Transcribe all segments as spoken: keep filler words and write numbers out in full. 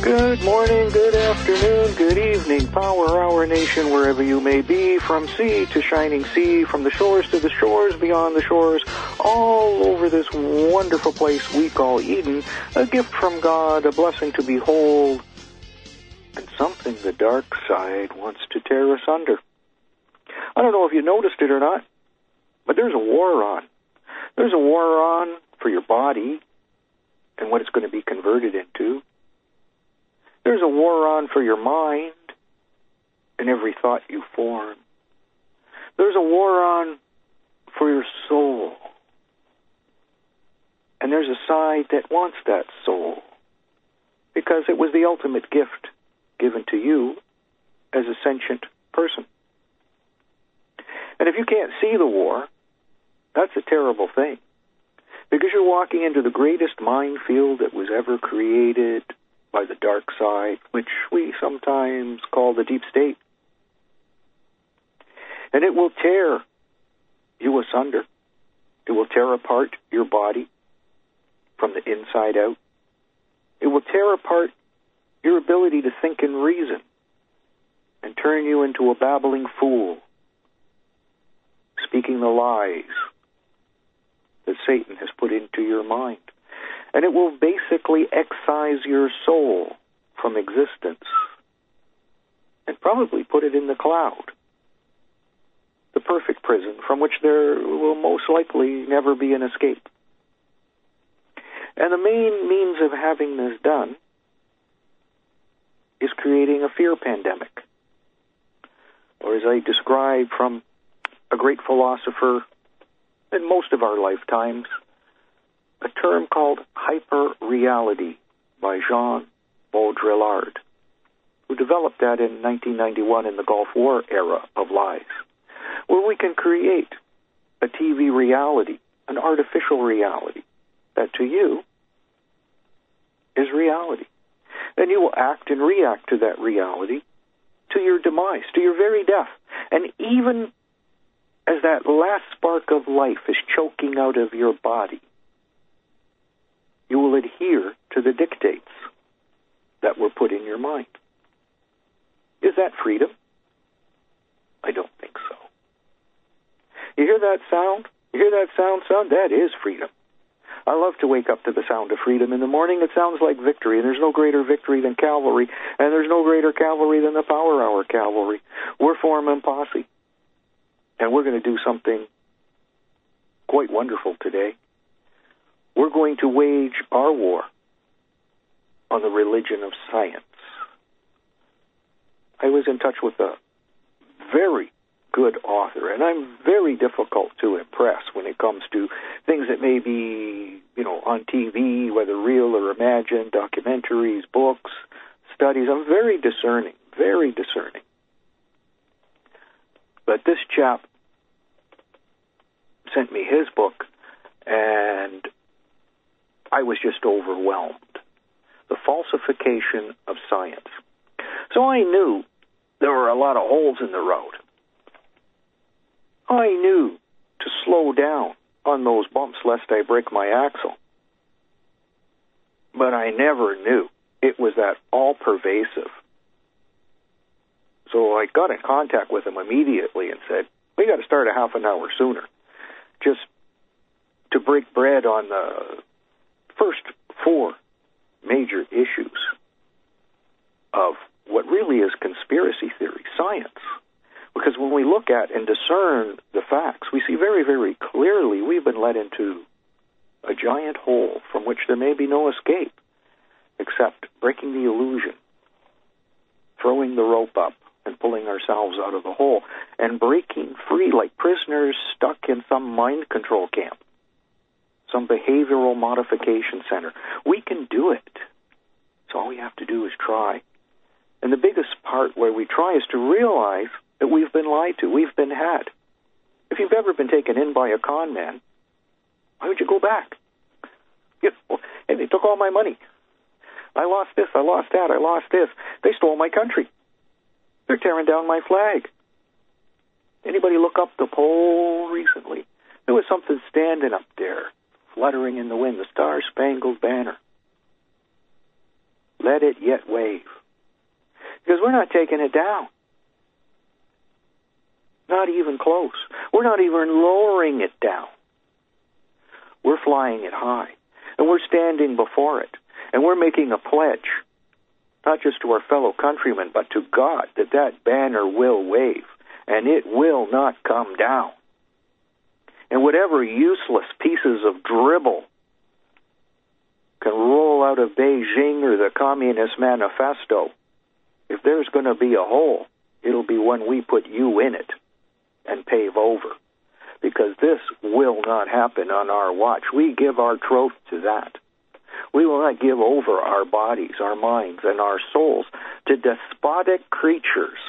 Good morning, good afternoon, good evening, Power Hour Nation, wherever you may be, from sea to shining sea, from the shores to the shores, beyond the shores, all over this wonderful place we call Eden, a gift from God, a blessing to behold, and something the dark side wants to tear us under. I don't know if you noticed it or not, but there's a war on. There's a war on for your body and what it's going to be converted into. There's a war on for your mind and every thought you form. There's a war on for your soul. And there's a side that wants that soul because it was the ultimate gift given to you as a sentient person. And if you can't see the war, that's a terrible thing because you're walking into the greatest minefield that was ever created by the dark side, which we sometimes call the deep state. And it will tear you asunder. It will tear apart your body from the inside out. It will tear apart your ability to think and reason and turn you into a babbling fool, speaking the lies that Satan has put into your mind. And it will basically excise your soul from existence and probably put it in the cloud, the perfect prison from which there will most likely never be an escape. And the main means of having this done is creating a fear pandemic, or as I described from a great philosopher in most of our lifetimes, a term called hyper-reality by Jean Baudrillard, who developed that in nineteen ninety-one in the Gulf War era of lies, where we can create a T V reality, an artificial reality, that to you is reality. And you will act and react to that reality to your demise, to your very death. And even as that last spark of life is choking out of your body, you will adhere to the dictates that were put in your mind. Is that freedom? I don't think so. You hear that sound? You hear that sound, son? That is freedom. I love to wake up to the sound of freedom. In the morning, it sounds like victory, and there's no greater victory than cavalry, and there's no greater cavalry than the Power Hour cavalry. We're forming posse, and we're going to do something quite wonderful today. We're going to wage our war on the religion of science. I was in touch with a very good author, and I'm very difficult to impress when it comes to things that may be, you know, on T V, whether real or imagined, documentaries, books, studies. I'm very discerning, very discerning. But this chap sent me his book, and I was just overwhelmed. The falsification of science. So I knew there were a lot of holes in the road. I knew to slow down on those bumps lest I break my axle. But I never knew it was that all-pervasive. So I got in contact with him immediately and said, we got to start a half an hour sooner, just to break bread on the first four major issues of what really is conspiracy theory, science. Because when we look at and discern the facts, we see very, very clearly we've been led into a giant hole from which there may be no escape except breaking the illusion, throwing the rope up and pulling ourselves out of the hole, and breaking free like prisoners stuck in some mind control camp, some behavioral modification center. We can do it. So all we have to do is try. And the biggest part where we try is to realize that we've been lied to, we've been had. If you've ever been taken in by a con man, why would you go back? You know, hey, they took all my money. I lost this, I lost that, I lost this. They stole my country. They're tearing down my flag. Anybody look up the pole recently? There was something standing up there, fluttering in the wind, the Star-Spangled Banner. let it yet wave. Because we're not taking it down. Not even close. We're not even lowering it down. We're flying it high. And we're standing before it. And we're making a pledge, not just to our fellow countrymen, but to God, that that banner will wave. And it will not come down. And whatever useless pieces of dribble can roll out of Beijing or the Communist Manifesto, if there's going to be a hole, it'll be when we put you in it and pave over. Because this will not happen on our watch. We give our troth to that. We will not give over our bodies, our minds, and our souls to despotic creatures.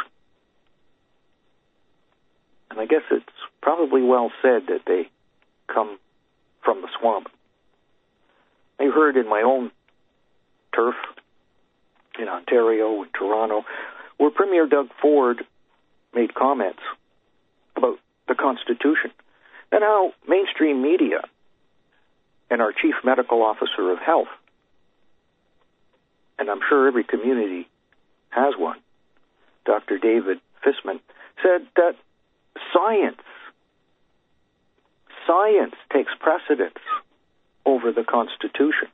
And I guess it's probably well said that they come from the swamp. I heard in my own turf in Ontario and Toronto, where Premier Doug Ford made comments about the Constitution and how mainstream media and our Chief Medical Officer of Health, and I'm sure every community has one, Doctor David Fissman, said that science, science takes precedence over the Constitution.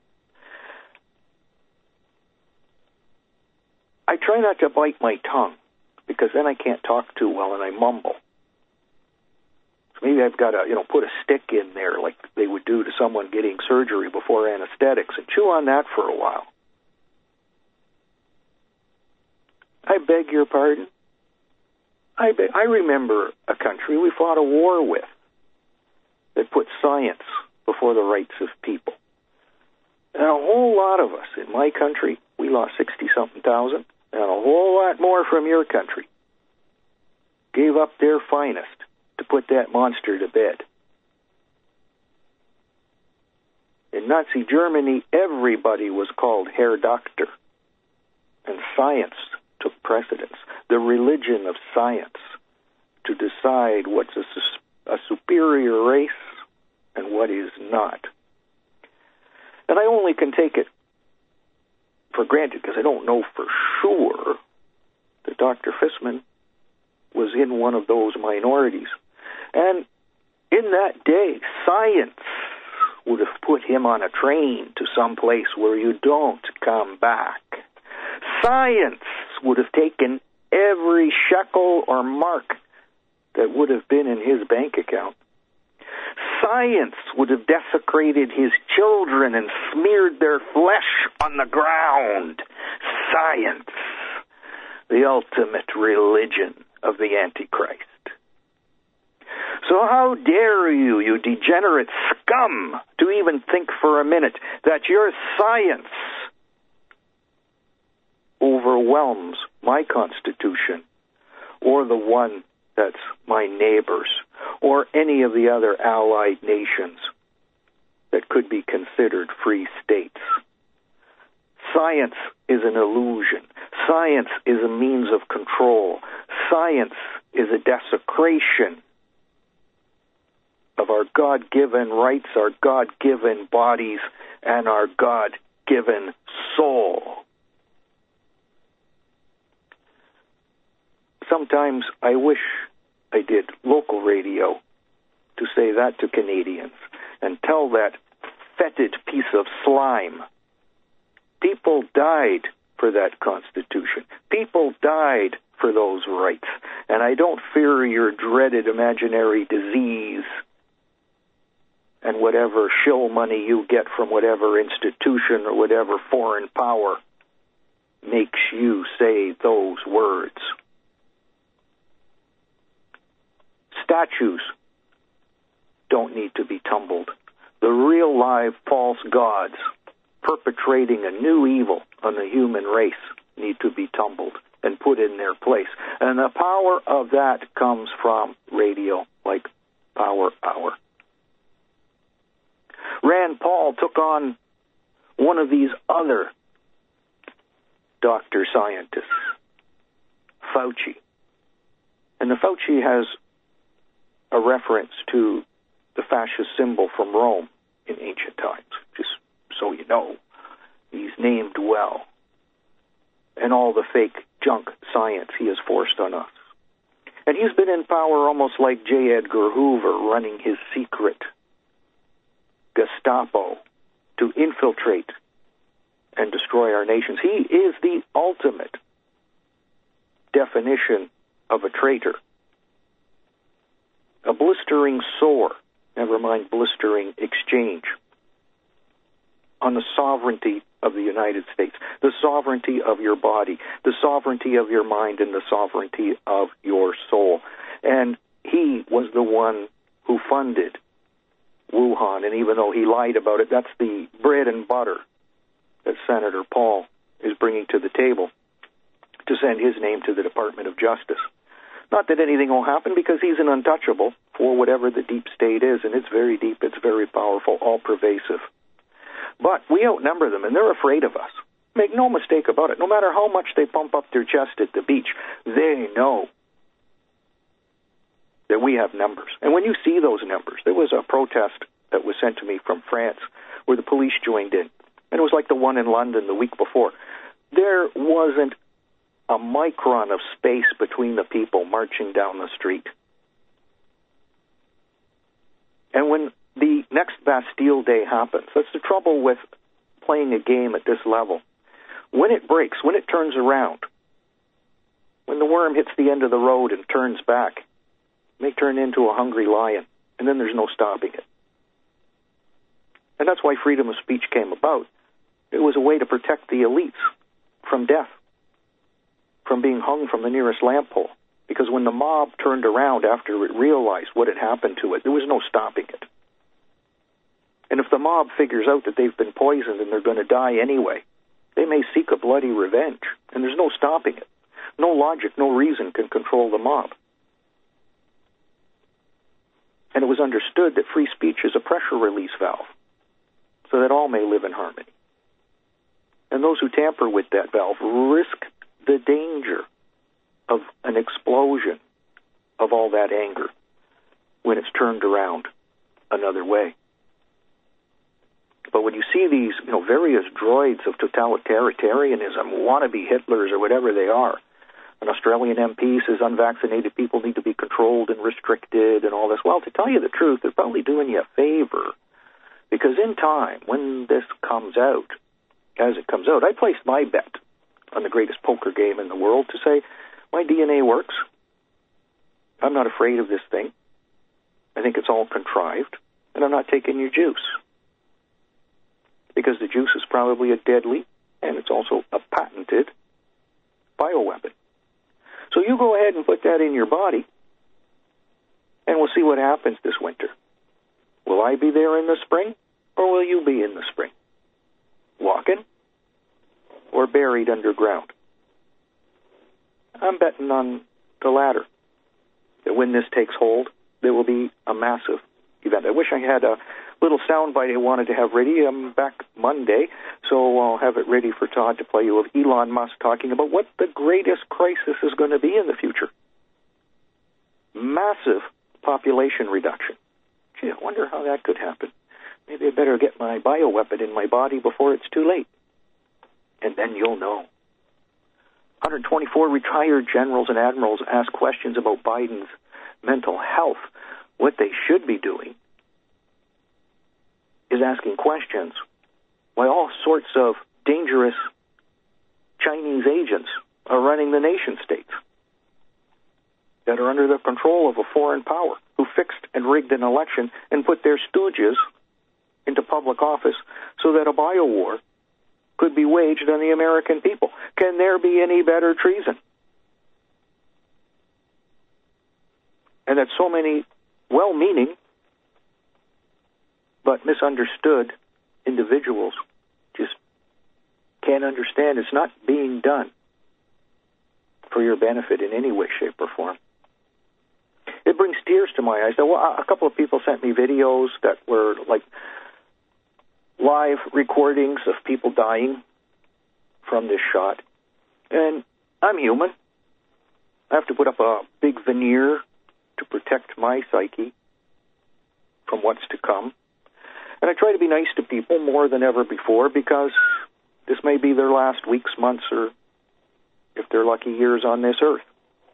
I try not to bite my tongue, because then I can't talk too well and I mumble. So maybe I've got to, you know, put a stick in there like they would do to someone getting surgery before anesthetics and chew on that for a while. I beg your pardon. I, be- I remember a country we fought a war with that put science before the rights of people. And a whole lot of us in my country, we lost sixty-something thousand, and a whole lot more from your country gave up their finest to put that monster to bed. In Nazi Germany, everybody was called Herr Doctor, and science took precedence, the religion of science, to decide what's a, a superior race and what is not. And I only can take it for granted because I don't know for sure that Doctor Fissman was in one of those minorities. And in that day, science would have put him on a train to some place where you don't come back. Science would have taken every shekel or mark that would have been in his bank account. Science would have desecrated his children and smeared their flesh on the ground. Science, the ultimate religion of the Antichrist. So how dare you, you degenerate scum, to even think for a minute that your science overwhelms my Constitution or the one that's my neighbor's or any of the other allied nations that could be considered free states. Science is an illusion. Science is a means of control. Science is a desecration of our God-given rights, our God-given bodies, and our God-given soul. Sometimes I wish I did local radio to say that to Canadians and tell that fetid piece of slime. People died for that Constitution. People died for those rights. And I don't fear your dreaded imaginary disease and whatever shill money you get from whatever institution or whatever foreign power makes you say those words. Statues don't need to be tumbled. The real live false gods perpetrating a new evil on the human race need to be tumbled and put in their place. And the power of that comes from radio like Power Hour. Rand Paul took on one of these other doctor scientists, Fauci. And the Fauci has a reference to the fascist symbol from Rome in ancient times, just so you know. He's named well. and all the fake junk science he has forced on us. And he's been in power almost like J. Edgar Hoover running his secret Gestapo to infiltrate and destroy our nations. He is the ultimate definition of a traitor. A blistering sore, never mind blistering exchange, on the sovereignty of the United States, the sovereignty of your body, the sovereignty of your mind, and the sovereignty of your soul. And he was the one who funded Wuhan, and even though he lied about it, that's the bread and butter that Senator Paul is bringing to the table to send his name to the Department of Justice. Not that anything will happen, because he's an untouchable for whatever the deep state is, and it's very deep, it's very powerful, all-pervasive. But we outnumber them, and they're afraid of us. Make no mistake about it. No matter how much they pump up their chest at the beach, they know that we have numbers. And when you see those numbers, there was a protest that was sent to me from France where the police joined in, and it was like the one in London the week before. There wasn't a micron of space between the people marching down the street. And when the next Bastille Day happens, that's the trouble with playing a game at this level. When it breaks, when it turns around, when the worm hits the end of the road and turns back, it may turn into a hungry lion, and then there's no stopping it. And that's why freedom of speech came about. It was a way to protect the elites from death, from being hung from the nearest lamp pole. Because when the mob turned around after it realized what had happened to it, there was no stopping it. And if the mob figures out that they've been poisoned and they're going to die anyway, they may seek a bloody revenge, and there's no stopping it. No logic, no reason can control the mob. And it was understood that free speech is a pressure release valve, so that all may live in harmony. And those who tamper with that valve risk the danger of an explosion of all that anger when it's turned around another way. But when you see these, you know, various droids of totalitarianism, wannabe Hitlers or whatever they are, an Australian M P says unvaccinated people need to be controlled and restricted and all this. Well, to tell you the truth, they're probably doing you a favor, because in time, when this comes out, as it comes out, I placed my bet on the greatest poker game in the world to say, my D N A works. I'm not afraid of this thing. I think it's all contrived, and I'm not taking your juice. Because the juice is probably a deadly, and it's also a patented bioweapon. So you go ahead and put that in your body, and we'll see what happens this winter. Will I be there in the spring, or will you be in the spring? Walking, or buried underground? I'm betting on the latter, that when this takes hold, there will be a massive event. I wish I had a little soundbite I wanted to have ready. I'm back Monday, so I'll have it ready for Todd to play you of Elon Musk talking about what the greatest crisis is going to be in the future. Massive population reduction. Gee, I wonder how that could happen. Maybe I better get my bioweapon in my body before it's too late. And then you'll know. one hundred twenty-four retired generals and admirals ask questions about Biden's mental health. What they should be doing is asking questions why all sorts of dangerous Chinese agents are running the nation states that are under the control of a foreign power who fixed and rigged an election and put their stooges into public office so that a bio-war could be waged on the American people. Can there be any better treason? And that so many well-meaning but misunderstood individuals just can't understand it's not being done for your benefit in any way, shape, or form. It brings tears to my eyes. Now, a couple of people sent me videos that were like live recordings of people dying from this shot. And I'm human. I have to put up a big veneer to protect my psyche from what's to come. And I try to be nice to people more than ever before, because this may be their last weeks, months, or if they're lucky, years on this earth.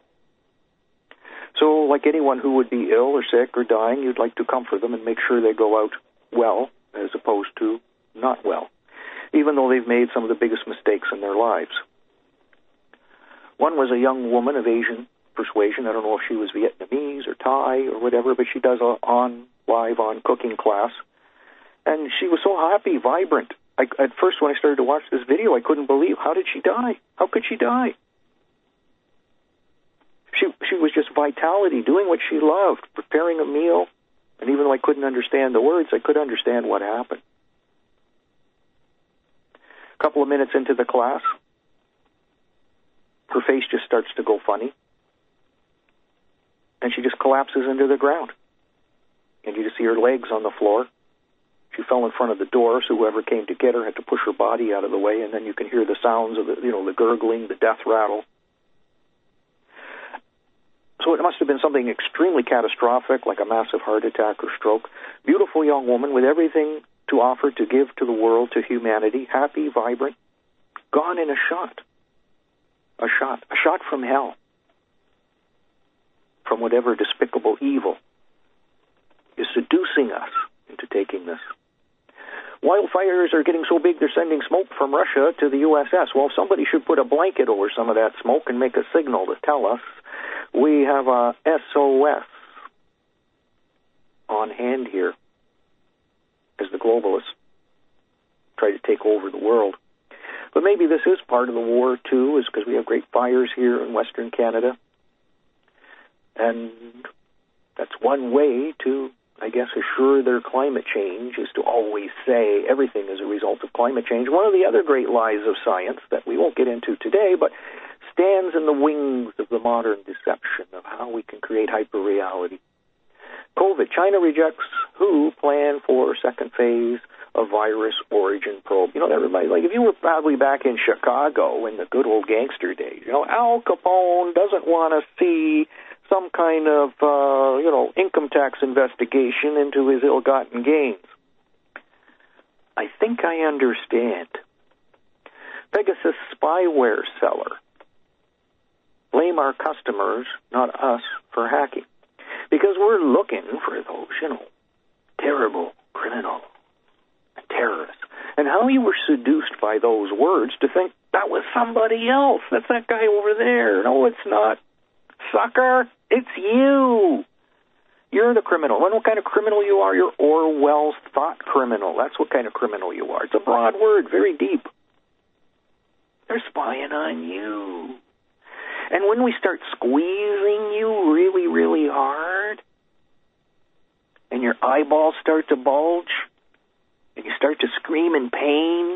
So, like anyone who would be ill or sick or dying, you'd like to comfort them and make sure they go out well as opposed to not well, even though they've made some of the biggest mistakes in their lives. One was a young woman of Asian persuasion. I don't know if she was Vietnamese or Thai or whatever, but she does a on live on cooking class. And she was so happy, vibrant. I, at first, when I started to watch this video, I couldn't believe, how did she die? How could she die? She she was just vitality, doing what she loved, preparing a meal. And even though I couldn't understand the words, I could understand what happened. A couple of minutes into the class, her face just starts to go funny. And she just collapses into the ground. And you just see her legs on the floor. She fell in front of the door, so whoever came to get her had to push her body out of the way, and then you can hear the sounds of the, you know, the gurgling, the death rattle. So it must have been something extremely catastrophic, like a massive heart attack or stroke. Beautiful young woman with everything to offer, to give to the world, to humanity, happy, vibrant, gone in a shot. A shot. A shot from hell. From whatever despicable evil is seducing us into taking this. Wildfires are getting so big they're sending smoke from Russia to the U S S. Well, somebody should put a blanket over some of that smoke and make a signal to tell us we have a S O S on hand here as the globalists try to take over the world. But maybe this is part of the war, too, is because we have great fires here in Western Canada. And that's one way to, I guess, assure their climate change, is to always say everything is a result of climate change. One of the other great lies of science that we won't get into today, but stands in the wings of the modern deception of how we can create hyper-reality. COVID. China rejects W H O plan for second phase of virus origin probe. You know, everybody, like if you were probably back in Chicago in the good old gangster days, you know, Al Capone doesn't want to see some kind of, uh, you know, income tax investigation into his ill-gotten gains. I think I understand. Pegasus spyware seller. Blame our customers, not us, for hacking. Because we're looking for those, you know, terrible criminals and terrorists. And how you were seduced by those words to think that was somebody else. That's that guy over there. No, it's not. Sucker, it's you. You're the criminal. And what kind of criminal you are? You're Orwell's thought criminal. That's what kind of criminal you are. It's a broad word, very deep. They're spying on you. And when we start squeezing you really, really hard, and your eyeballs start to bulge, and you start to scream in pain,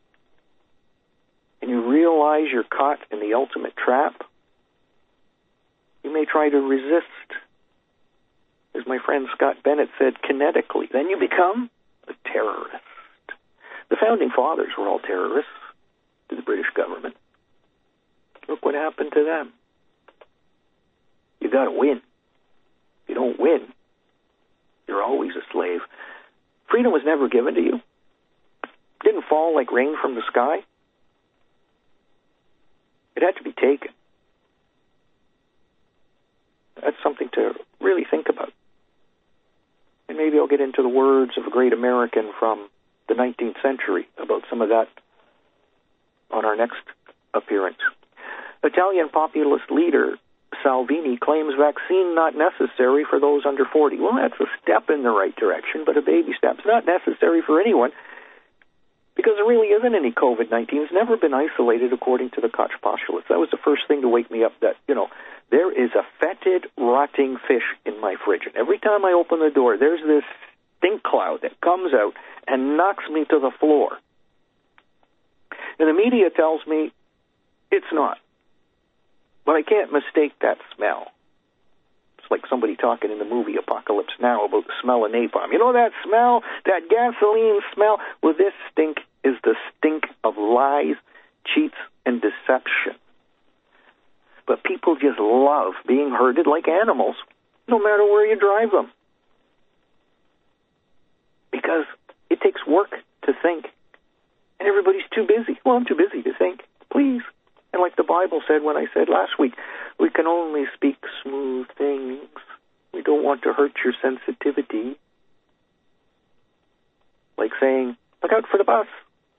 and you realize you're caught in the ultimate trap, you may try to resist. As my friend Scott Bennett said, kinetically. Then you become a terrorist. The founding fathers were all terrorists to the British government. Look what happened to them. You got to win. If you don't win, you're always a slave. Freedom was never given to you. It didn't fall like rain from the sky. It had to be taken. That's something to really think about. And maybe I'll get into the words of a great American from the nineteenth century about some of that on our next appearance. Italian populist leader Salvini claims vaccine not necessary for those under forty. Well, that's a step in the right direction, but a baby step. It's not necessary for anyone because there really isn't any COVID nineteen. It's never been isolated according to the Koch postulates. That was the first thing to wake me up that, you know, there is a fetid, rotting fish in my fridge. And every time I open the door, there's this stink cloud that comes out and knocks me to the floor. And the media tells me it's not. But I can't mistake that smell. It's like somebody talking in the movie Apocalypse Now about the smell of napalm. You know that smell? That gasoline smell? Well, this stink is the stink of lies, cheats, and deception. But people just love being herded like animals, no matter where you drive them. Because it takes work to think. And everybody's too busy. Well, I'm too busy to think. Please. And like the Bible said when I said last week, we can only speak smooth things. We don't want to hurt your sensitivity. Like saying, look out for the bus.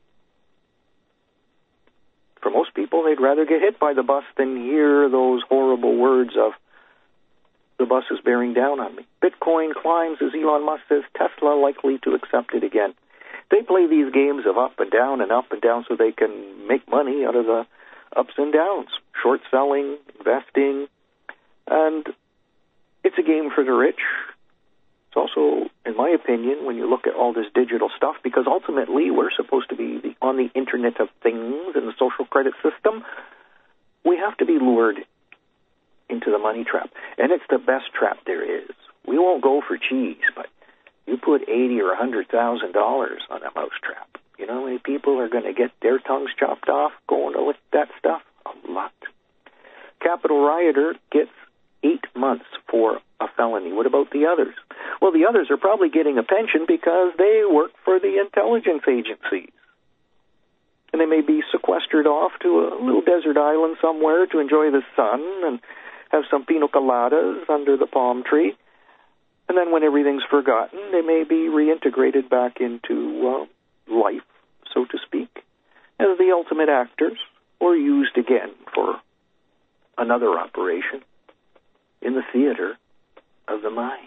For most people, they'd rather get hit by the bus than hear those horrible words of, the bus is bearing down on me. Bitcoin climbs, as Elon Musk says, Tesla likely to accept it again. They play these games of up and down and up and down so they can make money out of the ups and downs, short selling, investing, and it's a game for the rich. It's also, in my opinion, when you look at all this digital stuff, because ultimately we're supposed to be the, on the Internet of Things and the social credit system, we have to be lured into the money trap. And it's the best trap there is. We won't go for cheese, but you put eighty or a hundred thousand dollars on a mouse trap. You know how many people are going to get their tongues chopped off going to lick that stuff? A lot. Capitol rioter gets eight months for a felony. What about the others? Well, the others are probably getting a pension because they work for the intelligence agencies. And they may be sequestered off to a little desert island somewhere to enjoy the sun and have some pina coladas under the palm tree. And then when everything's forgotten, they may be reintegrated back into uh, life, so to speak, as the ultimate actors, or used again for another operation in the theater of the mind.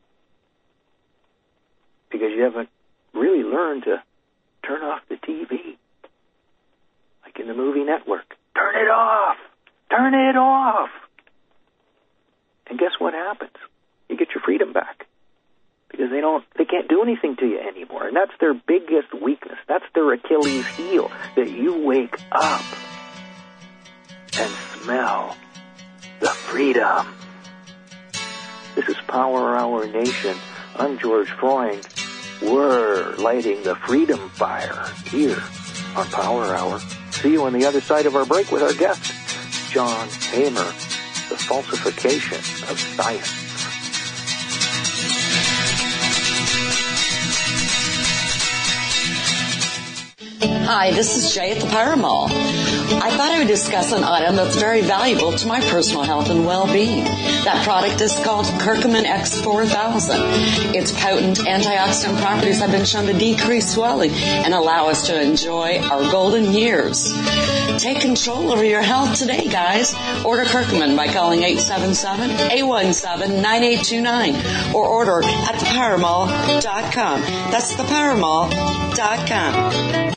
Because you haven't really learned to turn off the T V. Like in the movie Network. Turn it off! Turn it off! And guess what happens? You get your freedom back. Because they don't, they can't do anything to you anymore. And that's their biggest weakness. That's their Achilles heel. That you wake up and smell the freedom. This is Power Hour Nation. I'm George Freund. We're lighting the freedom fire here on Power Hour. See you on the other side of our break with our guest, John Hamer, the falsification of science. Hi, this is Jay at the Power Mall. I thought I would discuss an item that's very valuable to my personal health and well-being. That product is called Curcumin X four thousand. Its potent antioxidant properties have been shown to decrease swelling and allow us to enjoy our golden years. Take control over your health today, guys. Order Curcumin by calling eight seven seven, eight one seven, nine eight two nine or order at the power mall dot com. That's the power mall dot com.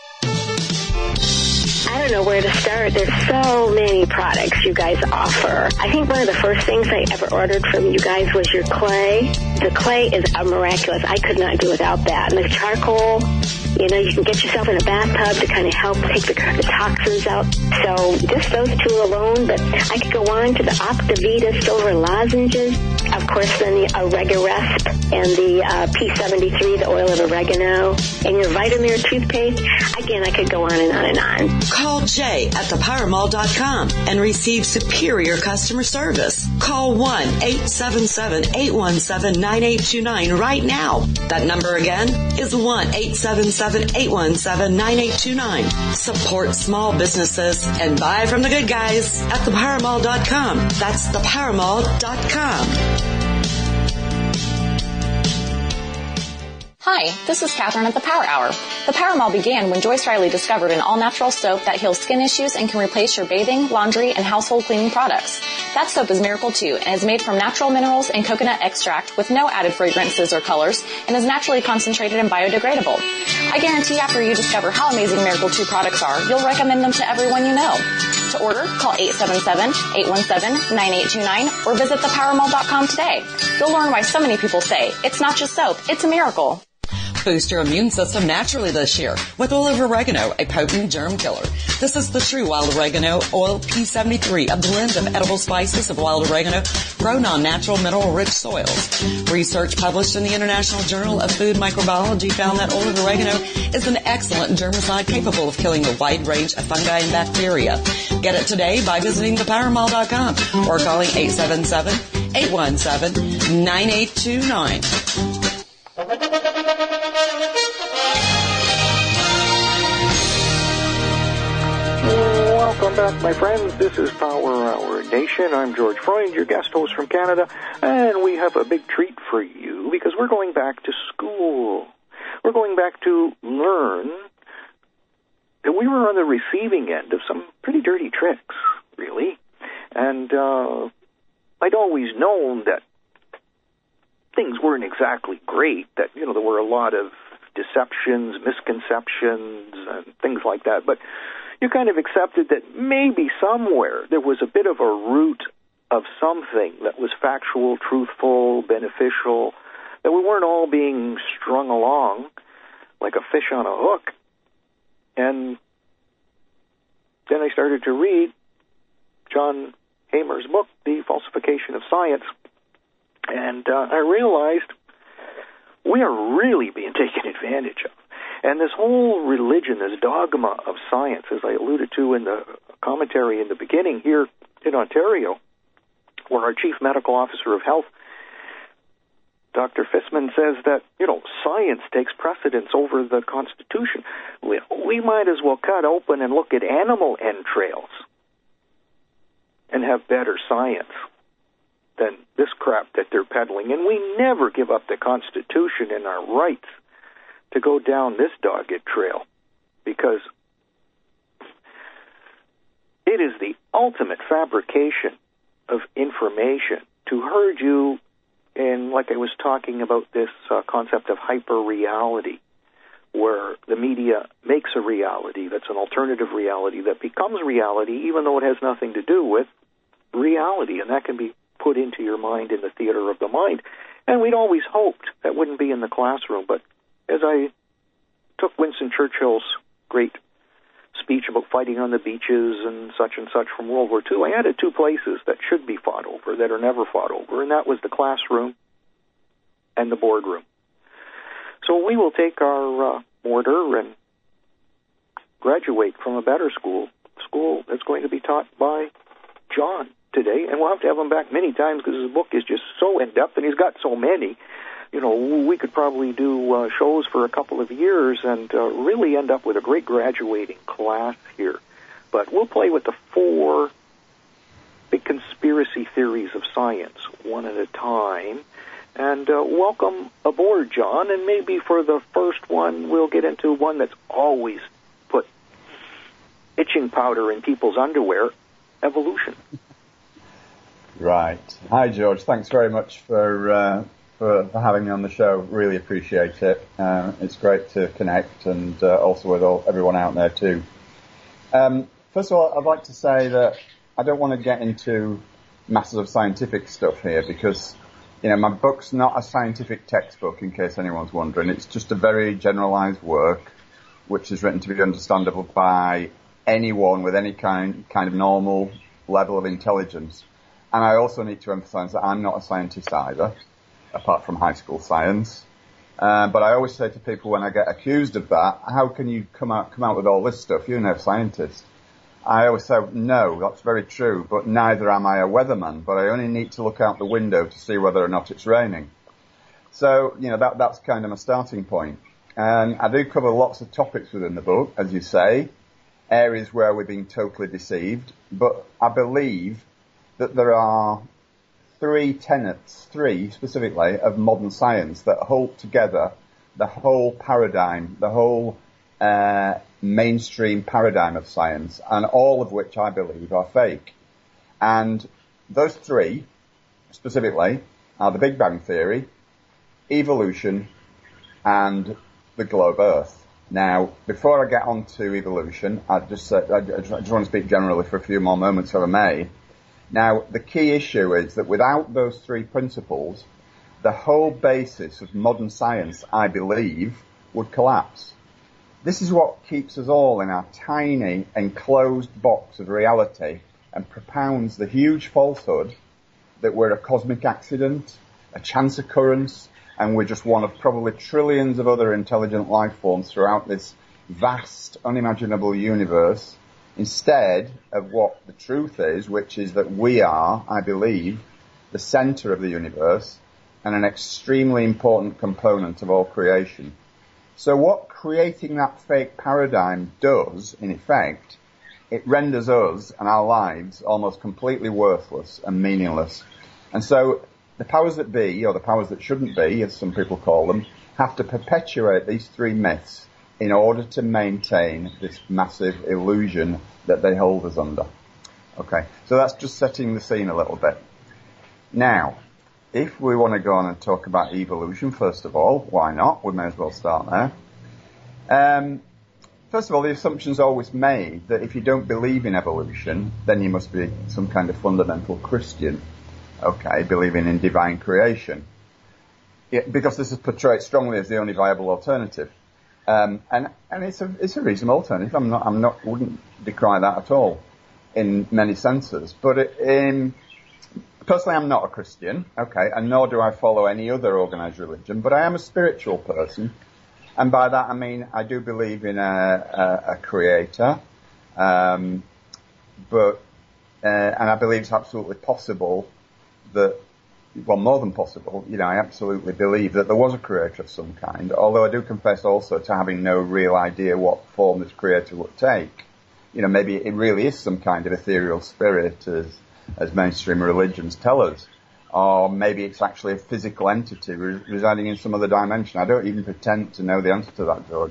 I don't know where to start. There's so many products you guys offer. I think one of the first things I ever ordered from you guys was your clay. The clay is a miraculous. I could not do without that. And the charcoal, you know, you can get yourself in a bathtub to kind of help take the, the toxins out. So just those two alone, but I could go on to the Optavita silver lozenges. Of course, then the Oregaresp and the uh, P seventy-three, the oil of oregano, and your Vitamir toothpaste. Again, I could go on and on and on. Call Jay at the power mall dot com and receive superior customer service. Call one eight seven seven, eight one seven, nine eight two nine right now. That number again is one eight seven seven, eight one seven, nine eight two nine. Support small businesses and buy from the good guys at the power mall dot com. That's the power mall dot com. Hi, this is Catherine at the Power Hour. The Power Mall began when Joyce Riley discovered an all-natural soap that heals skin issues and can replace your bathing, laundry, and household cleaning products. That soap is Miracle two and is made from natural minerals and coconut extract with no added fragrances or colors and is naturally concentrated and biodegradable. I guarantee after you discover how amazing Miracle two products are, you'll recommend them to everyone you know. To order, call eight seven seven, eight one seven, nine eight two nine or visit the power mall dot com today. You'll learn why so many people say, it's not just soap, it's a miracle. Boost your immune system naturally this year with oil of oregano, a potent germ killer. This is the true wild oregano oil P seventy-three, a blend of edible spices of wild oregano grown on natural mineral-rich soils. Research published in the International Journal of Food Microbiology found that oil of oregano is an excellent germicide capable of killing a wide range of fungi and bacteria. Get it today by visiting the power mall dot com or calling eight seven seven, eight one seven, nine eight two nine. Welcome back, my friends. This is Power Hour Nation. I'm George Freund, your guest host from Canada, and we have a big treat for you because we're going back to school. We're going back to learn that we were on the receiving end of some pretty dirty tricks, really. And uh, I'd always known that things weren't exactly great, that, you know, there were a lot of deceptions, misconceptions, and things like that. But you kind of accepted that maybe somewhere there was a bit of a root of something that was factual, truthful, beneficial, that we weren't all being strung along like a fish on a hook. And then I started to read John Hamer's book, The Falsification of Science, and uh, I realized we are really being taken advantage of. And this whole religion, this dogma of science, as I alluded to in the commentary in the beginning here in Ontario, where our Chief Medical Officer of Health, Doctor Fissman, says that, you know, science takes precedence over the Constitution. We, we might as well cut open and look at animal entrails and have better science than this crap that they're peddling. And we never give up the Constitution and our rights to go down this dogged trail, because it is the ultimate fabrication of information to herd you in, like I was talking about, this uh, concept of hyper-reality, where the media makes a reality that's an alternative reality that becomes reality, even though it has nothing to do with reality, and that can be put into your mind in the theater of the mind. And we'd always hoped that wouldn't be in the classroom, but as I took Winston Churchill's great speech about fighting on the beaches and such and such from World War Two, I added two places that should be fought over, that are never fought over, and that was the classroom and the boardroom. So we will take our uh, mortar and graduate from a better school, school that's going to be taught by John today, and we'll have to have him back many times because his book is just so in-depth, and he's got so many. You know, we could probably do uh, shows for a couple of years and uh, really end up with a great graduating class here. But we'll play with the four big conspiracy theories of science one at a time. And uh, welcome aboard, John. And maybe for the first one, we'll get into one that's always put itching powder in people's underwear, evolution. Right. Hi, George. Thanks very much for... Uh... For, for having me on the show. Really appreciate it. Uh, it's great to connect, and uh, also with all, everyone out there too. Um, first of all, I'd like to say that I don't want to get into masses of scientific stuff here because, you know, my book's not a scientific textbook, in case anyone's wondering. It's just a very generalized work which is written to be understandable by anyone with any kind kind of normal level of intelligence. And I also need to emphasize that I'm not a scientist either, apart from high school science. Uh, but I always say to people when I get accused of that, how can you come out come out with all this stuff? You're no scientist. I always say, no, that's very true, but neither am I a weatherman, but I only need to look out the window to see whether or not it's raining. So, you know, that that's kind of a starting point. And I do cover lots of topics within the book, as you say, areas where we're being totally deceived, but I believe that there are three tenets, three specifically, of modern science that hold together the whole paradigm, the whole uh, mainstream paradigm of science, and all of which I believe are fake. And those three, specifically, are the Big Bang Theory, evolution, and the globe Earth. Now, before I get on to evolution, I just, uh, I just want to speak generally for a few more moments, if I may. Now, the key issue is that without those three principles, the whole basis of modern science, I believe, would collapse. This is what keeps us all in our tiny, enclosed box of reality and propounds the huge falsehood that we're a cosmic accident, a chance occurrence, and we're just one of probably trillions of other intelligent life forms throughout this vast, unimaginable universe, instead of what the truth is, which is that we are, I believe, the center of the universe and an extremely important component of all creation. So what creating that fake paradigm does, in effect, it renders us and our lives almost completely worthless and meaningless. And so the powers that be, or the powers that shouldn't be, as some people call them, have to perpetuate these three myths in order to maintain this massive illusion that they hold us under. Okay, so that's just setting the scene a little bit. Now, if we want to go on and talk about evolution, first of all, why not? We may as well start there. Um, first of all, the assumption is always made that if you don't believe in evolution, then you must be some kind of fundamental Christian. Okay, believing in divine creation. Yeah, because this is portrayed strongly as the only viable alternative. Um, and, and it's a, it's a reasonable alternative. I'm not, I'm not, wouldn't decry that at all in many senses. But it, in, personally, I'm not a Christian, okay, and nor do I follow any other organized religion, but I am a spiritual person. And by that I mean I do believe in a, a, a creator, um, but, uh, and I believe it's absolutely possible that, well, more than possible, you know, I absolutely believe that there was a creator of some kind, although I do confess also to having no real idea what form this creator would take. You know, maybe it really is some kind of ethereal spirit, as, as mainstream religions tell us. Or maybe it's actually a physical entity re- residing in some other dimension. I don't even pretend to know the answer to that, George.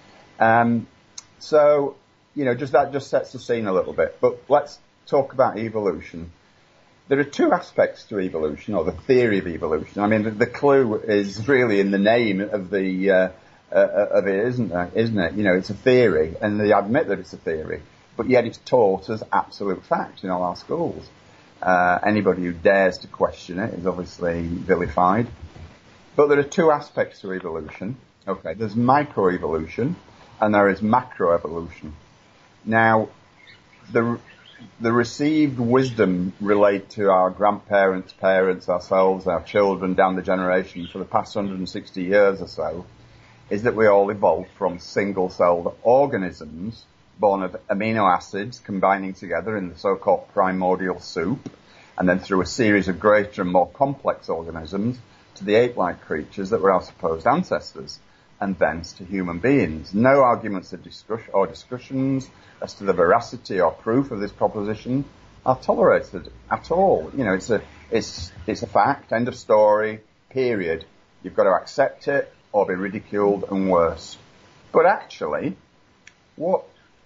Um, so, you know, just that just sets the scene a little bit. But let's talk about evolution. There are two aspects to evolution, or the theory of evolution. I mean, the, the clue is really in the name of the uh, uh, of it, isn't there? Isn't it? You know, it's a theory, and they admit that it's a theory, but yet it's taught as absolute fact in all our schools. Uh, anybody who dares to question it is obviously vilified. But there are two aspects to evolution. Okay, there's microevolution and there is macroevolution. Now, the the received wisdom related to our grandparents, parents, ourselves, our children down the generation for the past one hundred sixty years or so is that we all evolved from single-celled organisms born of amino acids combining together in the so-called primordial soup, and then through a series of greater and more complex organisms to the ape-like creatures that were our supposed ancestors, and thence to human beings. No arguments or, discuss- or discussions as to the veracity or proof of this proposition are tolerated at all. You know, it's a, it's, it's a fact, end of story, period. You've got to accept it or be ridiculed and worse. But actually, what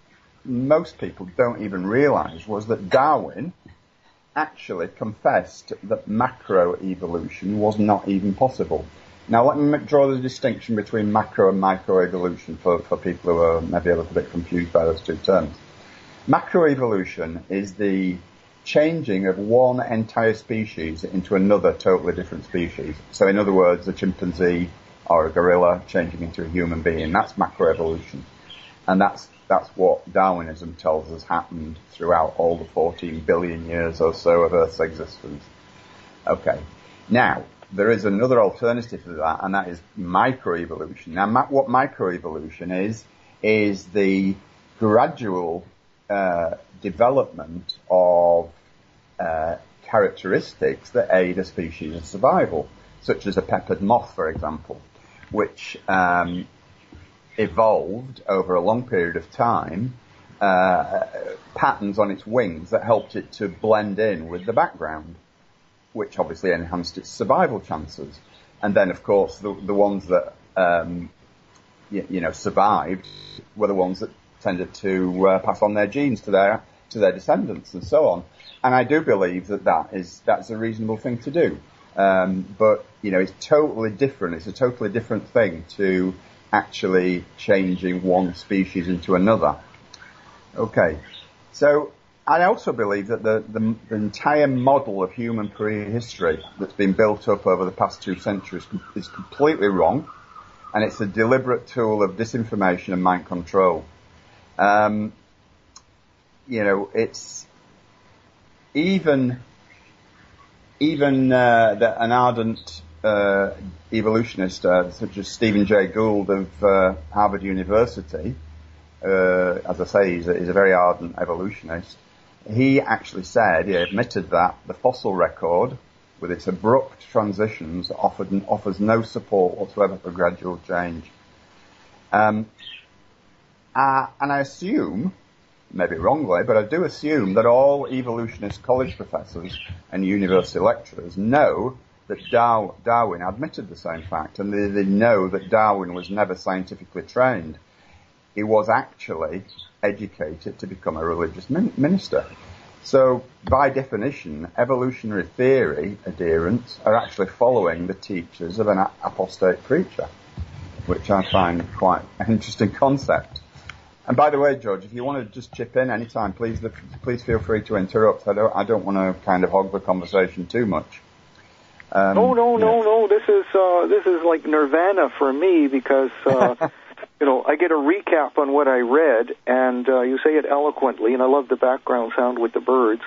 most people don't even realise was that Darwin actually confessed that macroevolution was not even possible. Now let me draw the distinction between macro and microevolution for, for people who are maybe a little bit confused by those two terms. Macroevolution is the changing of one entire species into another totally different species. So in other words, a chimpanzee or a gorilla changing into a human being. That's macroevolution. And that's That's what Darwinism tells us happened throughout all the fourteen billion years or so of Earth's existence. Okay. Now, there is another alternative to that, and that is microevolution. Now, ma- what microevolution is, is the gradual uh, development of uh, characteristics that aid a species in survival, such as a peppered moth, for example, which um, evolved over a long period of time uh, patterns on its wings that helped it to blend in with the background, which obviously enhanced its survival chances. And then, of course, the, the ones that um, you, you know survived were the ones that tended to uh, pass on their genes to their to their descendants and so on. And I do believe that that is that's a reasonable thing to do. Um, but you know, it's totally different. It's a totally different thing to actually changing one species into another. Okay, so I also believe that the, the, the entire model of human prehistory that's been built up over the past two centuries is completely wrong, and it's a deliberate tool of disinformation and mind control. Um, you know, it's even even uh, the, an ardent Uh, evolutionist uh, such as Stephen Jay Gould of uh, Harvard University, uh, as I say, he's a, he's a very ardent evolutionist. He actually said, he admitted that the fossil record, with its abrupt transitions, offered, offers no support whatsoever for gradual change. Um, uh, and I assume maybe wrongly, but I do assume that all evolutionist college professors and university lecturers know that Dar- Darwin admitted the same fact, and they, they know that Darwin was never scientifically trained. He was actually educated to become a religious min- minister. So, by definition, evolutionary theory adherents are actually following the teachers of an a- apostate preacher, which I find quite an interesting concept. And by the way, George, if you want to just chip in anytime, please please feel free to interrupt. I don't I don't want to kind of hog the conversation too much. Um, no, no, yeah. no, no. This is uh, this is like nirvana for me because uh, you know I get a recap on what I read, and uh, you say it eloquently, and I love the background sound with the birds.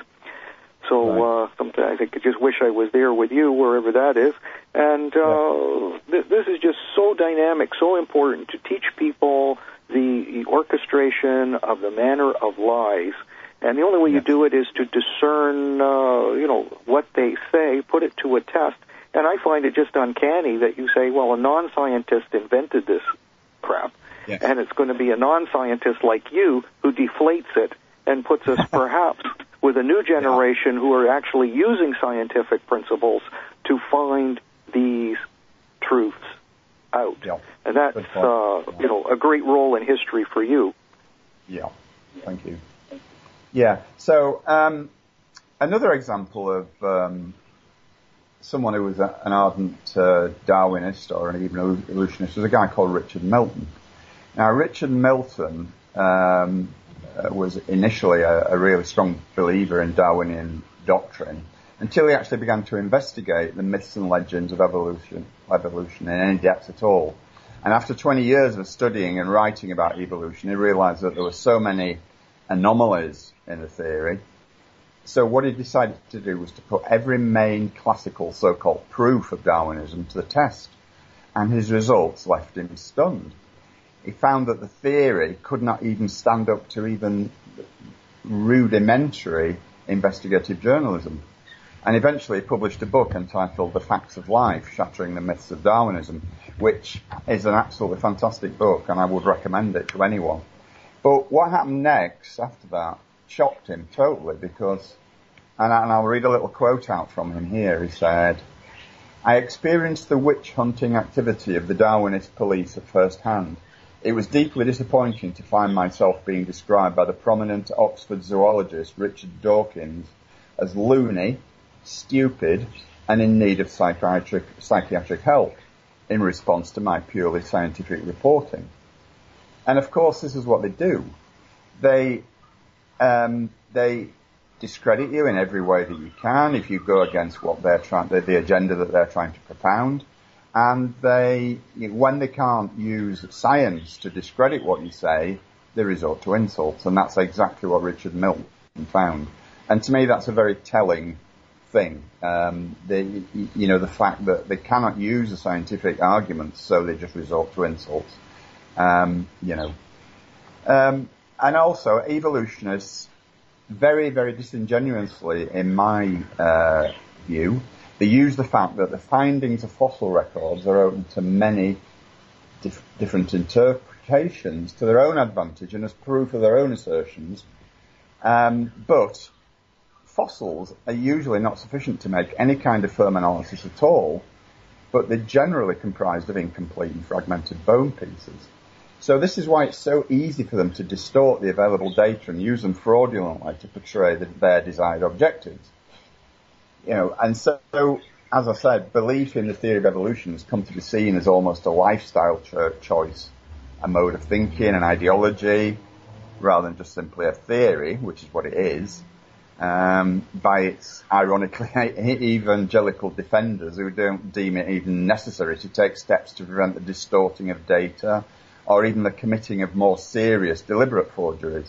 So right. uh, sometimes I could just wish I was there with you, wherever that is. And uh, yeah. th- this is just so dynamic, so important to teach people the orchestration of the manner of lies. And the only way yes. you do it is to discern, uh, you know, what they say, put it to a test. And I find it just uncanny that you say, well, a non-scientist invented this crap, yes. and it's going to be a non-scientist like you who deflates it and puts us perhaps with a new generation yeah. who are actually using scientific principles to find these truths out. Yeah. And that's, uh, yeah. you know, a great role in history for you. Yeah, thank you. Yeah, so um, another example of um, someone who was a, an ardent uh, Darwinist or an even evolutionist was a guy called Richard Milton. Now, Richard Milton um, uh, was initially a, a really strong believer in Darwinian doctrine until he actually began to investigate the myths and legends of evolution, evolution in any depth at all. And after twenty years of studying and writing about evolution, he realized that there were so many anomalies in the theory. So what he decided to do was to put every main classical so-called proof of Darwinism to the test. And his results left him stunned. He found that the theory could not even stand up to even rudimentary investigative journalism. And eventually he published a book entitled The Facts of Life, Shattering the Myths of Darwinism, which is an absolutely fantastic book, and I would recommend it to anyone. But what happened next, after that, shocked him totally, because, and, I, and I'll read a little quote out from him here. He said, "I experienced the witch-hunting activity of the Darwinist police at first hand. It was deeply disappointing to find myself being described by the prominent Oxford zoologist Richard Dawkins as loony, stupid, and in need of psychiatric psychiatric help in response to my purely scientific reporting." And of course, this is what they do. They um, they discredit you in every way that you can if you go against what they're trying, the, the agenda that they're trying to propound. And they, when they can't use science to discredit what you say, they resort to insults. And that's exactly what Richard Milton found. And to me, that's a very telling thing. Um, they, you know, the fact that they cannot use the scientific arguments, so they just resort to insults. Um, you know, um, and also evolutionists, very, very disingenuously, in my uh, view, they use the fact that the findings of fossil records are open to many dif- different interpretations to their own advantage and as proof of their own assertions. Um, but fossils are usually not sufficient to make any kind of firm analysis at all, but they're generally comprised of incomplete and fragmented bone pieces. So this is why it's so easy for them to distort the available data and use them fraudulently to portray the, their desired objectives. You know, and so, as I said, belief in the theory of evolution has come to be seen as almost a lifestyle cho- choice, a mode of thinking, an ideology, rather than just simply a theory, which is what it is, um, by its, ironically, evangelical defenders who don't deem it even necessary to take steps to prevent the distorting of data, or even the committing of more serious, deliberate forgeries.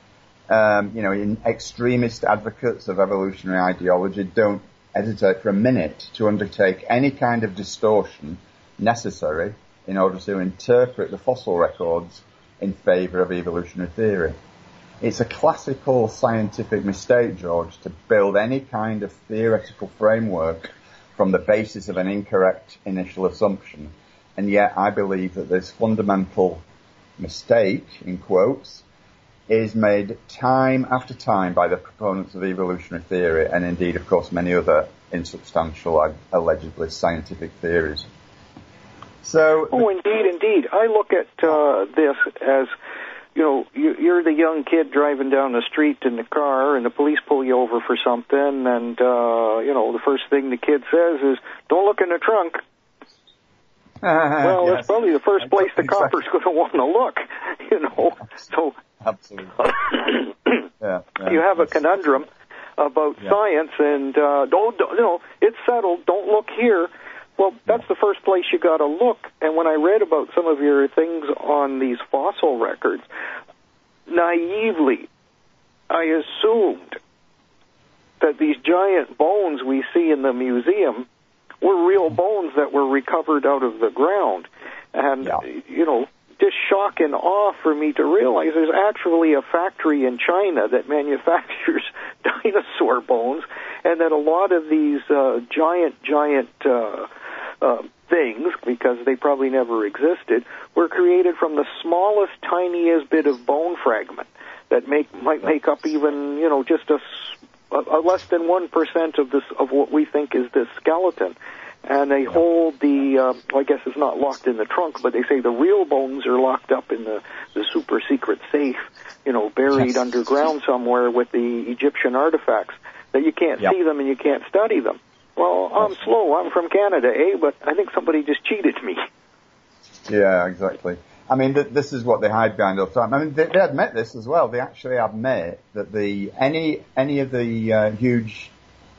Um, you know, in extremist advocates of evolutionary ideology don't hesitate for a minute to undertake any kind of distortion necessary in order to interpret the fossil records in favour of evolutionary theory. It's a classical scientific mistake, George, to build any kind of theoretical framework from the basis of an incorrect initial assumption. And yet I believe that this fundamental mistake, in quotes, is made time after time by the proponents of evolutionary theory, and indeed, of course, many other insubstantial, allegedly scientific theories. So, oh, indeed, indeed. I look at uh, this as, you know, you, you're the young kid driving down the street in the car, and the police pull you over for something, and, uh, you know, the first thing the kid says is, don't look in the trunk. Uh, well, yes. That's probably the first place the copper's going to want to look, you know. So, absolutely. yeah, yeah, you have a conundrum about yeah. science, and uh, don't, don't, you know, it's settled. Don't look here. Well, that's the first place you got to look. And when I read about some of your things on these fossil records, naively, I assumed that these giant bones we see in the museum were real bones that were recovered out of the ground. And, yeah. you know, just shock and awe for me to realize there's actually a factory in China that manufactures dinosaur bones, and that a lot of these uh, giant, giant uh, uh, things, because they probably never existed, were created from the smallest, tiniest bit of bone fragment that make might make up even, you know, just a, a, a less than one percent of this of what we think is this skeleton. And they hold the, uh, well, I guess it's not locked in the trunk, but they say the real bones are locked up in the, the super secret safe, you know, buried yes. underground somewhere with the Egyptian artifacts, that you can't yep. see them and you can't study them. Well, I'm yes. slow, I'm from Canada, eh? But I think somebody just cheated me. Yeah, exactly. I mean, th- this is what they hide behind all the time. I mean, they, they admit this as well. They actually admit that the any any of the uh, huge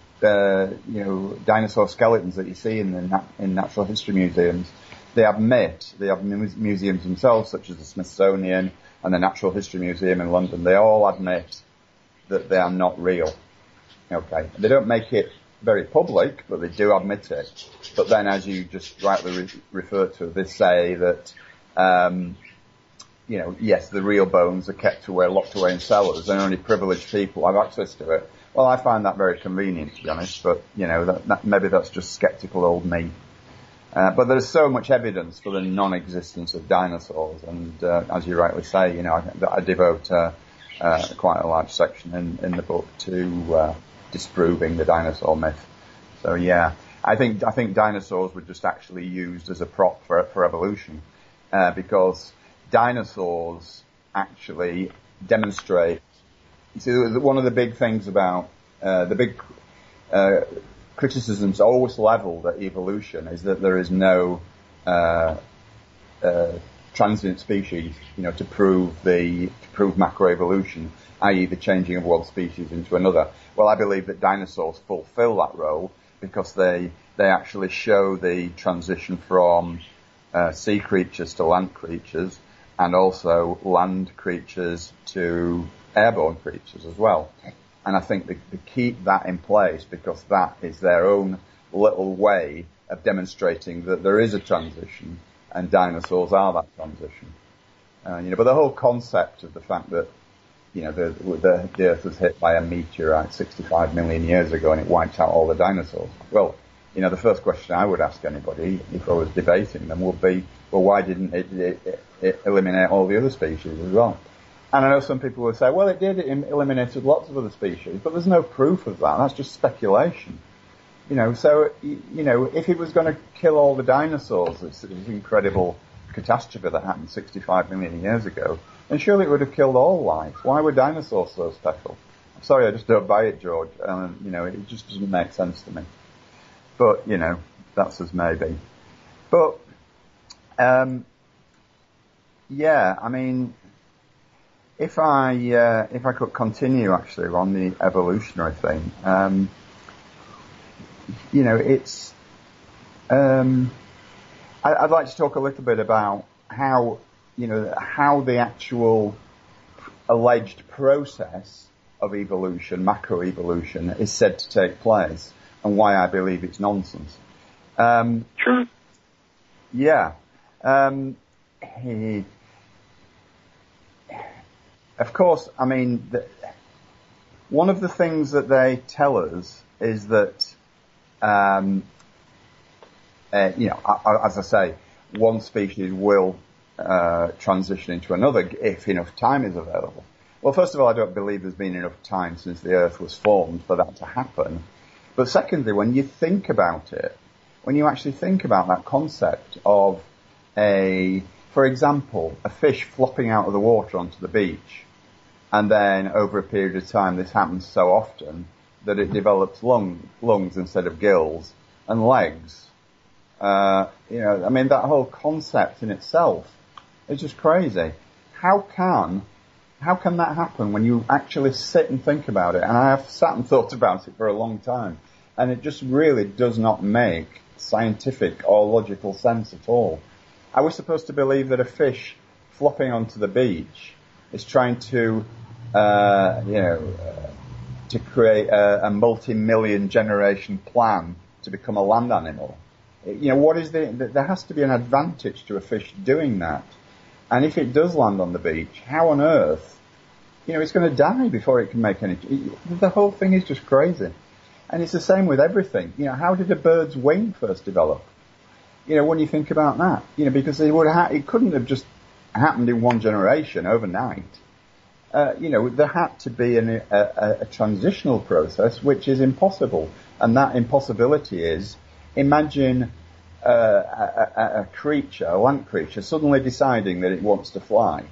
Uh, you know, dinosaur skeletons that you see in the nat- in natural history museums, they admit, they have mu- museums themselves, such as the Smithsonian and the Natural History Museum in London, they all admit that they are not real. Okay. They don't make it very public, but they do admit it. But then, as you just rightly re- referred to, they say that, um, you know, yes, the real bones are kept away, locked away in cellars, and only privileged people have access to it. Well, I find that very convenient, to be honest, but, you know, that, that, maybe that's just sceptical old me. Uh, but there's so much evidence for the non-existence of dinosaurs, and uh, as you rightly say, you know, I, I devote uh, uh, quite a large section in, in the book to uh, disproving the dinosaur myth. So, yeah, I think I think dinosaurs were just actually used as a prop for, for evolution, uh, because dinosaurs actually demonstrate. See, one of the big things about uh, the big uh, criticisms always leveled at evolution is that there is no uh, uh, transient species, you know, to prove the to prove macroevolution, that is, the changing of one species into another. Well, I believe that dinosaurs fulfill that role because they they actually show the transition from uh, sea creatures to land creatures, and also land creatures to airborne creatures as well. And I think they, they keep that in place because that is their own little way of demonstrating that there is a transition and dinosaurs are that transition. Uh, you know, but the whole concept of the fact that, you know, the, the, the Earth was hit by a meteorite sixty-five million years ago and it wiped out all the dinosaurs. Well, you know, the first question I would ask anybody if I was debating them would be, well, why didn't it, it, it eliminate all the other species as well? And I know some people would say, well, it did, it eliminated lots of other species, but there's no proof of that. That's just speculation. You know, so, you know, if it was going to kill all the dinosaurs, this, this incredible catastrophe that happened sixty-five million years ago, then surely it would have killed all life. Why were dinosaurs so special? I'm sorry, I just don't buy it, George. Um, you know, it just doesn't make sense to me. But, you know, that's as may be. But, um, yeah, I mean, If I uh, if I could continue actually on the evolutionary thing, um, you know, it's um, I, I'd like to talk a little bit about how you know how the actual alleged process of evolution, macroevolution, is said to take place, and why I believe it's nonsense. Um, sure. Yeah. Um, he, Of course, I mean, the, one of the things that they tell us is that, um, uh, you know, as I say, one species will uh, transition into another if enough time is available. Well, first of all, I don't believe there's been enough time since the Earth was formed for that to happen. But secondly, when you think about it, when you actually think about that concept of a, for example, a fish flopping out of the water onto the beach, and then over a period of time, this happens so often that it develops lung, lungs instead of gills and legs. Uh, you know, I mean, that whole concept in itself is just crazy. How can, how can that happen when you actually sit and think about it? And I have sat and thought about it for a long time, and it just really does not make scientific or logical sense at all. Are we supposed to believe that a fish flopping onto the beach is trying to, uh, you know, uh, to create a, a multi-million generation plan to become a land animal? You know, what is the, there has to be an advantage to a fish doing that. And if it does land on the beach, how on earth, you know, it's going to die before it can make any, the whole thing is just crazy. And it's the same with everything. You know, how did a bird's wing first develop? You know, when you think about that, you know, because it would ha- it couldn't have just happened in one generation overnight. Uh, you know, there had to be an, a, a, a transitional process, which is impossible. And that impossibility is, imagine uh, a, a, a creature, a land creature, suddenly deciding that it wants to fly.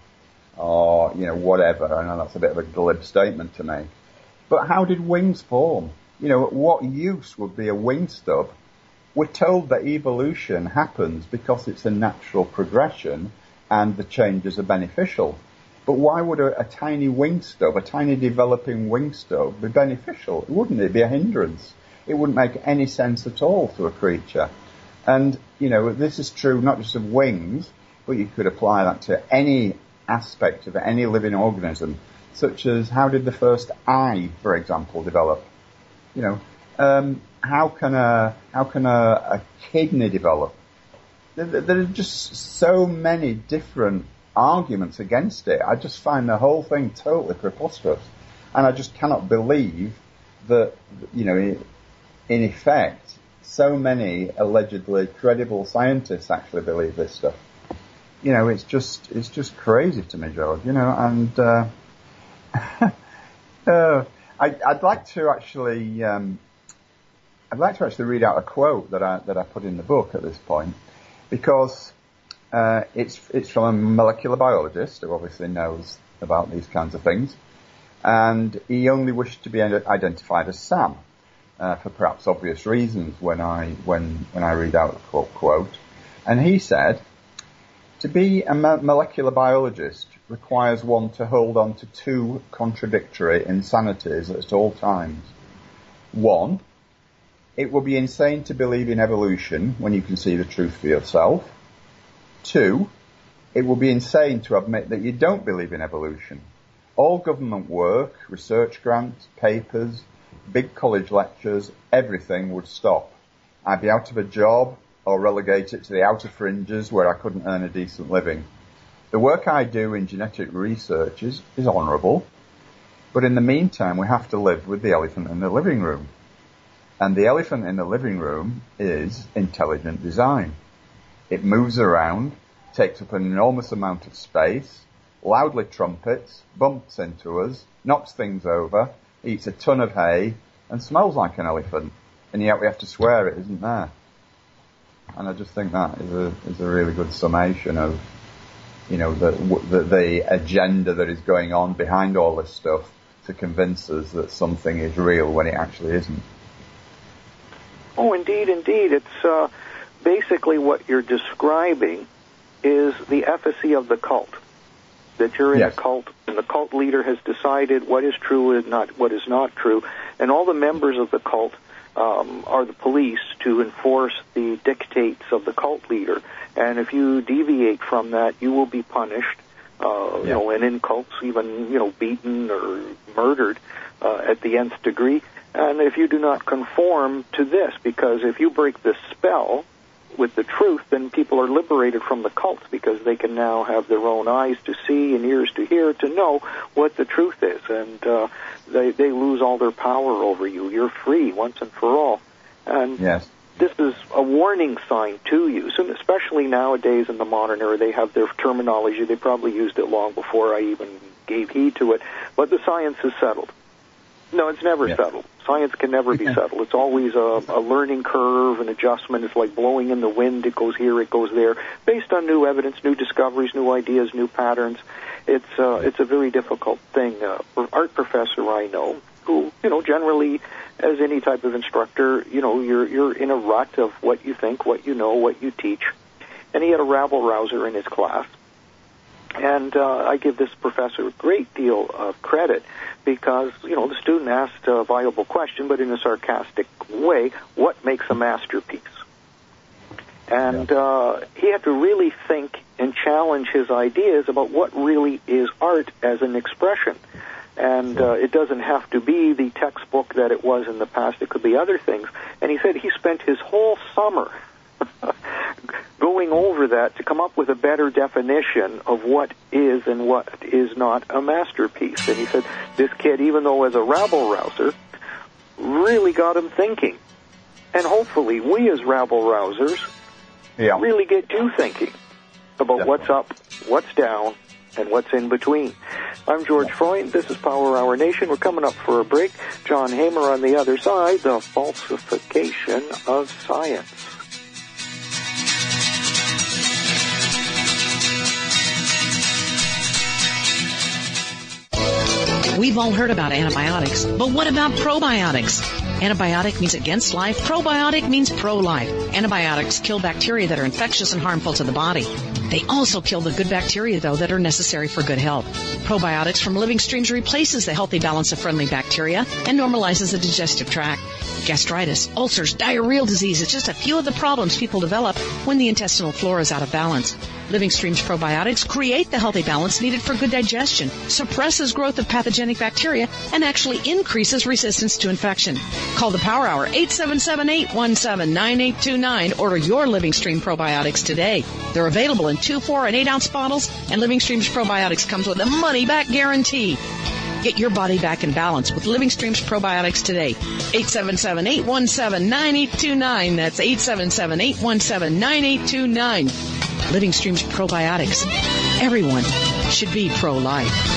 Or, you know, whatever. I know that's a bit of a glib statement to make. But how did wings form? You know, what use would be a wing stub? We're told that evolution happens because it's a natural progression and the changes are beneficial. But why would a, a tiny wing stub, a tiny developing wing stub, be beneficial? Wouldn't it be a hindrance? It wouldn't make any sense at all to a creature. And, you know, this is true not just of wings, but you could apply that to any aspect of any living organism, such as how did the first eye, for example, develop? You know, um, how can a how can a, a kidney develop? There, there are just so many different arguments against it. I just find the whole thing totally preposterous, and I just cannot believe that, you know, in, in effect, so many allegedly credible scientists actually believe this stuff. You know, it's just it's just crazy to me, George. You know, and uh, uh, I, I'd like to actually, um, I'd like to actually read out a quote that I that I put in the book at this point, because uh, it's it's from a molecular biologist who obviously knows about these kinds of things, and he only wished to be identified as Sam, uh, for perhaps obvious reasons when I when when I read out the quote, quote. And he said, "To be a mo- molecular biologist requires one to hold on to two contradictory insanities at all times. One, it would be insane to believe in evolution when you can see the truth for yourself. Two, it would be insane to admit that you don't believe in evolution. All government work, research grants, papers, big college lectures, everything would stop. I'd be out of a job or relegated to the outer fringes where I couldn't earn a decent living. The work I do in genetic research is, is honourable, but in the meantime we have to live with the elephant in the living room. And the elephant in the living room is intelligent design. It moves around, takes up an enormous amount of space, loudly trumpets, bumps into us, knocks things over, eats a ton of hay, and smells like an elephant. And yet we have to swear it isn't there." And I just think that is a is a really good summation of, you know, the, the the agenda that is going on behind all this stuff to convince us that something is real when it actually isn't. Oh, indeed, indeed. It's uh, basically what you're describing is the efficacy of the cult. That you're in yes. a cult, and the cult leader has decided what is true and not what is not true, and all the members of the cult Um, are the police to enforce the dictates of the cult leader. And if you deviate from that, you will be punished, uh, yeah. you know, and in cults even, you know, beaten or murdered uh, at the nth degree. And if you do not conform to this, because if you break this spell with the truth, then people are liberated from the cults because they can now have their own eyes to see and ears to hear to know what the truth is. And uh, they, they lose all their power over you. You're free once and for all. And yes. this is a warning sign to you. So especially nowadays in the modern era, they have their terminology. They probably used it long before I even gave heed to it, but the science is settled. No, it's never yeah. settled. Science can never be settled. It's always a, a learning curve, an adjustment. It's like blowing in the wind. It goes here, it goes there, based on new evidence, new discoveries, new ideas, new patterns. It's uh, it's a very difficult thing. Uh, for art professor I know, who, you know, generally, as any type of instructor, you know, you're you're in a rut of what you think, what you know, what you teach. And he had a rabble-rouser in his class. And uh, I give this professor a great deal of credit because, you know, the student asked a viable question, but in a sarcastic way, what makes a masterpiece? And uh, he had to really think and challenge his ideas about what really is art as an expression. And uh, it doesn't have to be the textbook that it was in the past. It could be other things. And he said he spent his whole summer going over that to come up with a better definition of what is and what is not a masterpiece. And he said this kid, even though as a rabble-rouser, really got him thinking. And hopefully we as rabble-rousers yeah. really get you thinking about Definitely. what's up, what's down, and what's in between. I'm George Freund. This is Power Hour Nation. We're coming up for a break. John Hamer on the other side, the falsification of science. We've all heard about antibiotics, but what about probiotics? Antibiotic means against life. Probiotic means pro-life. Antibiotics kill bacteria that are infectious and harmful to the body. They also kill the good bacteria, though, that are necessary for good health. Probiotics from Living Streams replaces the healthy balance of friendly bacteria and normalizes the digestive tract. Gastritis, ulcers, diarrheal disease is just a few of the problems people develop when the intestinal flora is out of balance. Living Streams probiotics create the healthy balance needed for good digestion, suppresses growth of pathogenic bacteria, and actually increases resistance to infection. Call the Power Hour, eight seven seven, eight one seven, nine eight two nine. Order your Living Stream probiotics today. They're available in two, four, and eight ounce bottles, and Living Streams probiotics comes with a money-back guarantee. Get your body back in balance with Living Streams probiotics today. eight seven seven, eight one seven, nine eight two nine. That's eight seven seven, eight one seven, nine eight two nine. Living Streams probiotics. Everyone should be pro-life.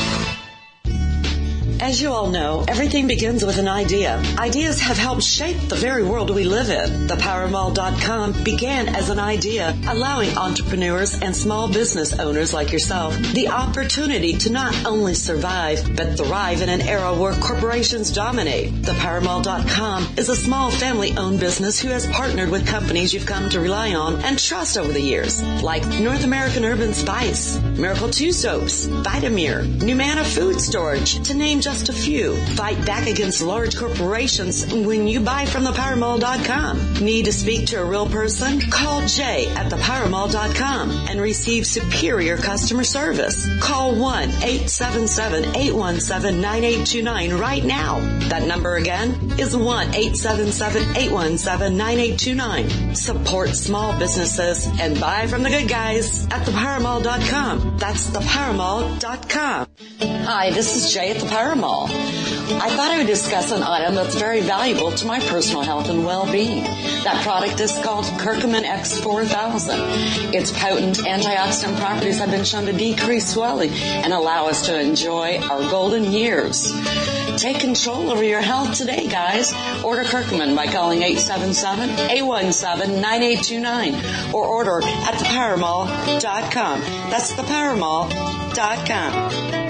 As you all know, everything begins with an idea. Ideas have helped shape the very world we live in. The Power Mall dot com began as an idea, allowing entrepreneurs and small business owners like yourself the opportunity to not only survive, but thrive in an era where corporations dominate. The Power Mall dot com is a small family-owned business who has partnered with companies you've come to rely on and trust over the years, like North American Urban Spice, Miracle two Soaps, Vitamir, Numana Food Storage, to name just Just a few. Fight back against large corporations when you buy from the Power Mall dot com. Need to speak to a real person? Call Jay at the Power Mall dot com and receive superior customer service. Call one eight seven seven, eight one seven, nine eight two nine right now. That number again is one eight seven seven, eight one seven, nine eight two nine. Support small businesses and buy from the good guys at the Power Mall dot com. That's the Power Mall dot com. Hi, this is Jay at the Power Mall. I thought I would discuss an item that's very valuable to my personal health and well-being. That product is called Curcumin X four thousand. Its potent antioxidant properties have been shown to decrease swelling and allow us to enjoy our golden years. Take control over your health today, guys. Order Curcumin by calling eight seven seven, eight one seven, nine eight two nine or order at the Power Mall dot com. That's the Power Mall dot com.